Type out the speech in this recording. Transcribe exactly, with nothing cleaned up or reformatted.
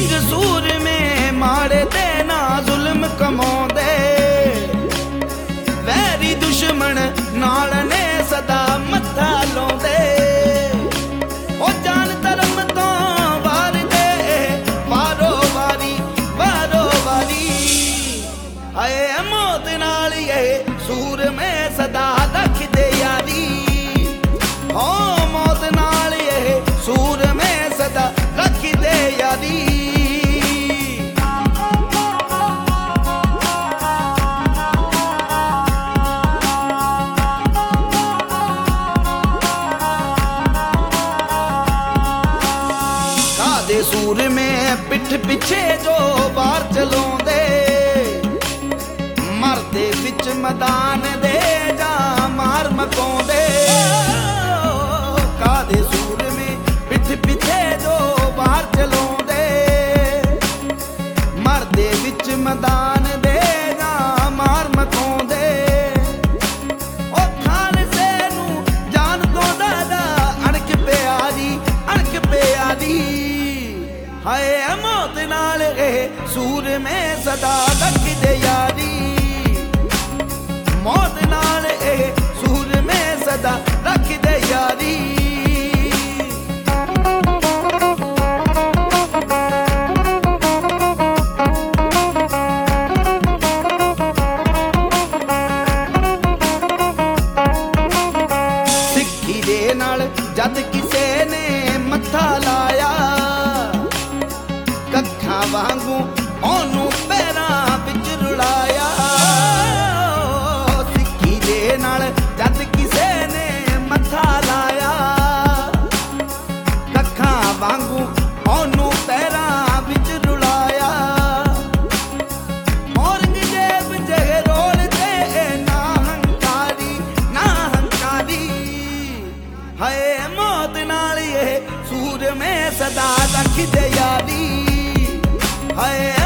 king सूर में माड़े ते ना जुल्म कमाउंदे वैरी दुश्मन नाल ने सदा मत्था लाउंदे ओ जान धर्म तो वार दे वारो वारी वारो वारी आए मौत नाल ये सूर में सदा रखदे यारी हो मौत नाल ये सूर में सदा रखदे यारी सूर में पिठ पिछे जो बार चलोंदे मरदे विच मैदान दे जा मार मकाउंदे कादे सूर में पिठ पिछे जो बार चलोंदे मरदे विच मैदान दे जा मार मकाउंदे ओ खालसे नू जान तो दादा अणक प्यारी अणक प्यारी हाय मौत नाल सूर में सदा रखदे यारी मौत नाल सूर में सदा रखदे यारी सिक्खी दे नाल जद किसे ने मत्था लाया कखा वांगू ओनू पैरां विच रुलाया सिक्खी दे नाल जद किसे ने मत्था लाया कखा वांगू ओनू पैरां विच रुलाया औरंगजेब जहे रोल ते ना हंकारी ना हंकारी हाय मौत नाल ये सूर में सदा रखदे यारी हाय